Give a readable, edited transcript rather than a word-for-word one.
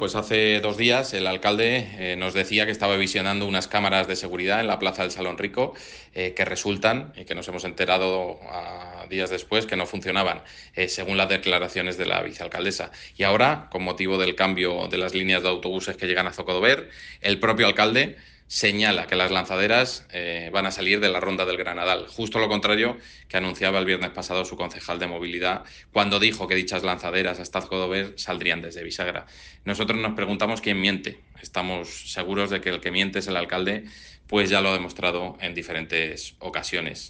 Pues hace 2 días el alcalde nos decía que estaba visionando unas cámaras de seguridad en la plaza del Salón Rico que resultan, y que nos hemos enterado días después, que no funcionaban, según las declaraciones de la vicealcaldesa. Y ahora, con motivo del cambio de las líneas de autobuses que llegan a Zocodover, el propio alcalde señala que las lanzaderas van a salir de la Ronda del Granadal, justo lo contrario que anunciaba el viernes pasado su concejal de movilidad, cuando dijo que dichas lanzaderas hasta Zocodover saldrían desde Bisagra. Nosotros nos preguntamos quién miente. Estamos seguros de que el que miente es el alcalde, pues ya lo ha demostrado en diferentes ocasiones.